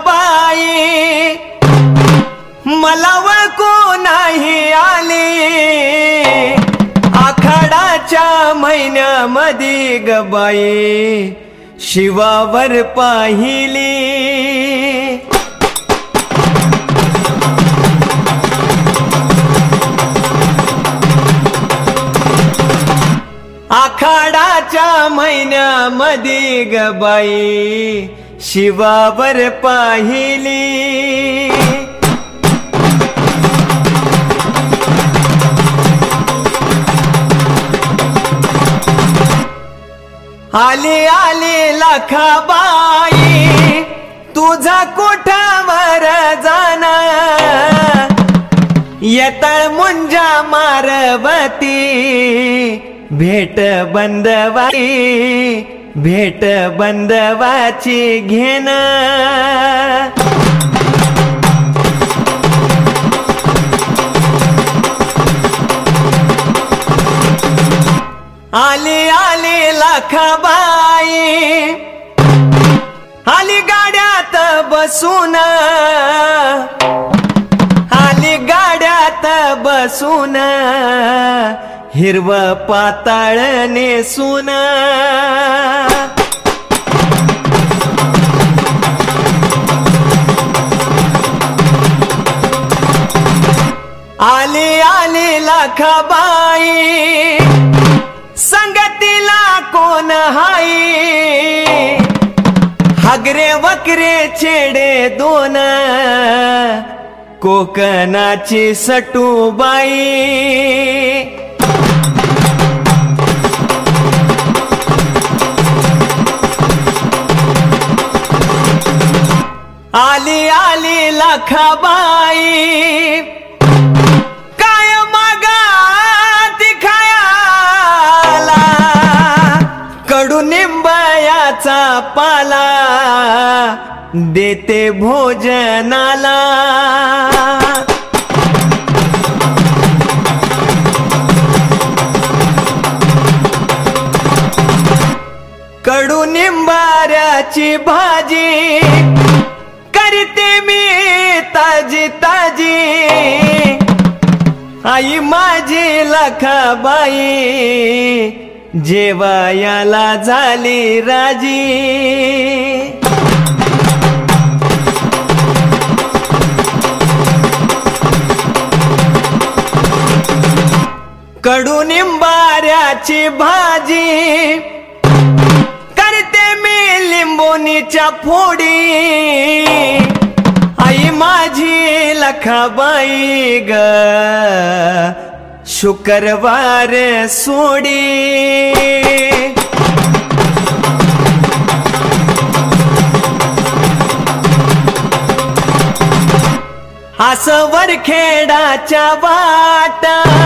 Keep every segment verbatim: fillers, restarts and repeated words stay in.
बाई मला वळखू नाही आली आखाडाच्या महिन्यामध्ये ग बाई शिवावर पाहिली आखाडाच्या महिन्यामध्ये ग बाई शिवावर पाहिली आली आली लखाबाई तुझा कुठावर जाना येतळ मुंजा मारवती भेट बंदवाई भेट बंदवाची घेन आली आली लखाबाई आली गाड्यात बसून आली गाड्यात बसून हिरव पाताळ नेसून आली आली लखाबाई संगतीला कोण हाई हगरे वकरे छेडे दोन कोकणाची सटूबाई आली आली लखाबाई काय मागाती खायाला कडुनिंबायाचा पाला देते भोजनाला कडुनिंबाऱ्याची भाजी करते मी ताजी ताजी आई माझी लखाबाई जेवायाला झाली राजी कडुनिंबाऱ्याची भाजी करते मी लिंबोनीच्या फोडी आई माझी लखाबाई ग शुक्रवार सोडी आसवर खेडाच्या वाट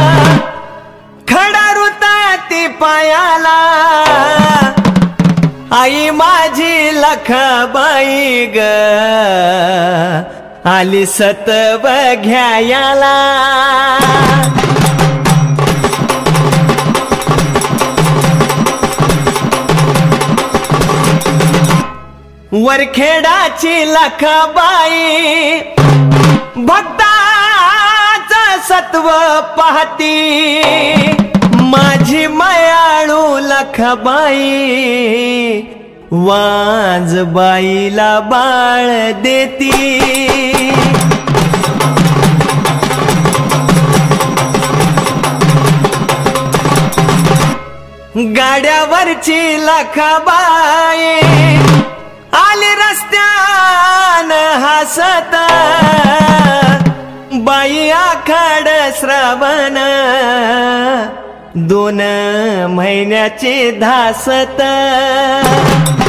खडा रुताती पायाला आई माझी लखाबाई ग आली सतव घ्यायाला वरखेडाची लखाबाई भक्ताचा सत्व पाहती माझी मायाळू लखाबाई वाजबाईला बाळ देती गाड्यावरची लखाबाई आली रस्त्यान हसत बाई आखाड श्रावण दोन महिन्याचे धासत